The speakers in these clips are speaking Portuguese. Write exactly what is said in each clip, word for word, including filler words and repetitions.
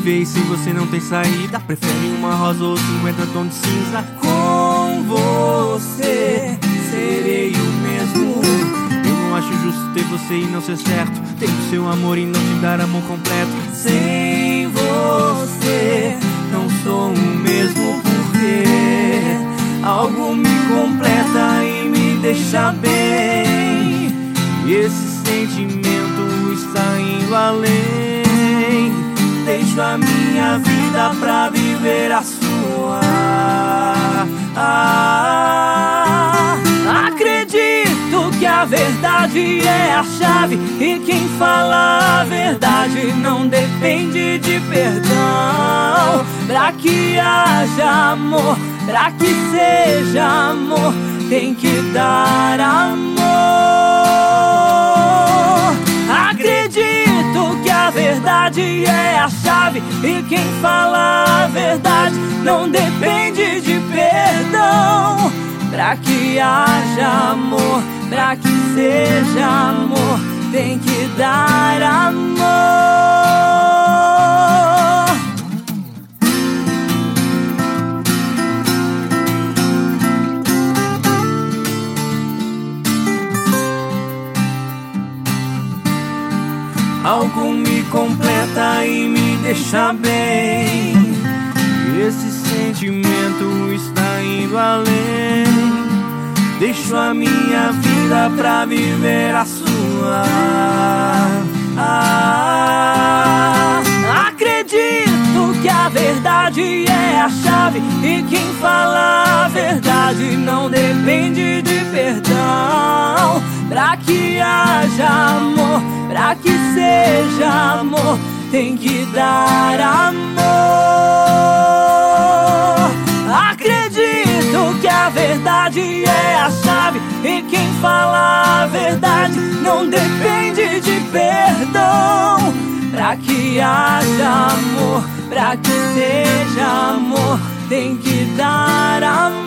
viver e sem você não tem saída. Prefere uma rosa ou cinquenta tons de cinza. Com você serei o mesmo. Eu não acho justo ter você e não ser certo, ter o seu amor e não te dar amor completo. Sem você não sou o mesmo, porque algo me completa e me deixa bem. E esse sentimento está indo além. Deixo a minha vida pra viver a sua. ah, Acredito que a verdade é a chave, e quem fala a verdade não depende de perdão. Pra que haja amor, pra que seja amor, tem que dar amor. Acredito que a verdade é a chave, e quem fala a verdade não depende de perdão. Pra que haja amor, pra que seja amor, tem que dar amor. Algo me completa e me deixa bem. Esse sentimento está indo além. Deixo a minha vida pra viver a sua. ah, Acredito que a verdade é a chave, e quem fala a verdade não depende de perdão. Pra que haja amor, pra que seja amor, tem que dar amor. Acredito que a verdade é a chave, e quem fala a verdade não depende de perdão. Pra que haja amor, pra que seja amor, tem que dar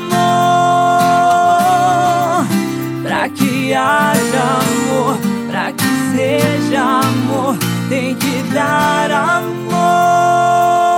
amor. Pra que haja amor, pra que seja amor, tem que dar amor.